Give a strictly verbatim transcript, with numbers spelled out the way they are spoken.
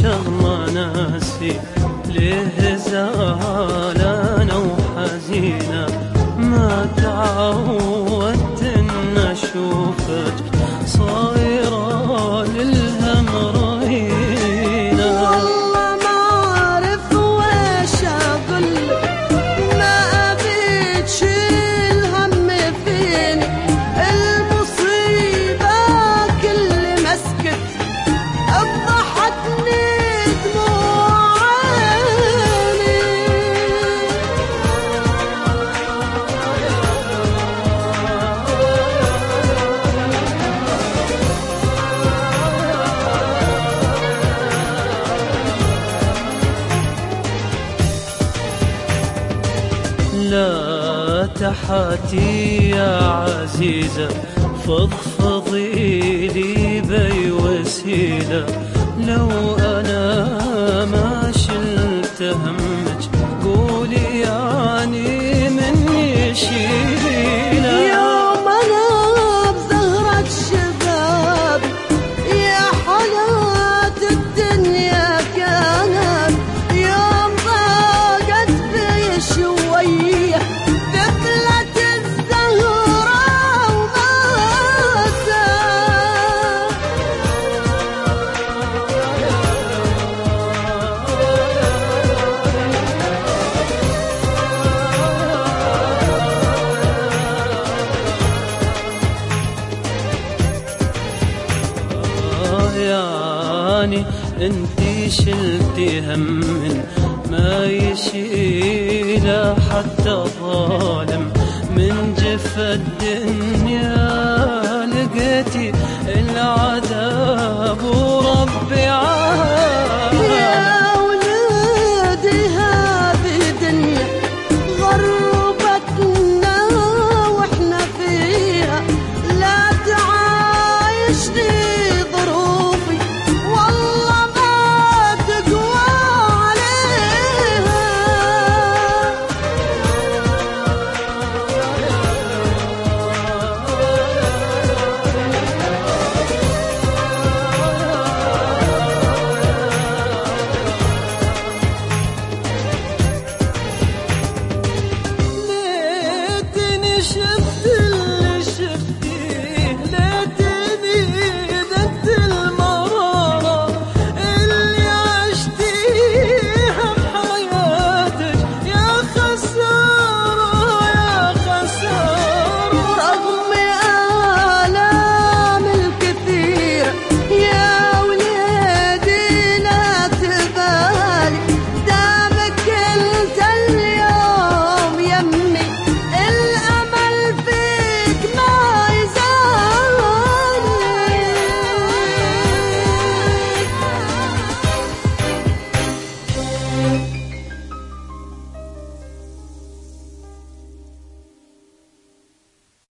تغمى ناسي ليه زعلانة وحزينة ما تعودت ان اشوفك صايرة للهم رهينة. والله ما اعرف ويش اقولك ما ابي تشيل هم فيني المصيبة كل ما سكت اضحكني دموع عيني. لا تحاتي يا عزيزة فضفضي لي بي وسيلة لو أنا ما شلت همك قولي يعني من يشيله. يوم أنا بزهرة الشباب يا حياة الدنيا كانت يوم ضاقت بي شوية ثقلت الزهرة وماتت. يعني انتي شلتي هم ما يشيله حتى ضاع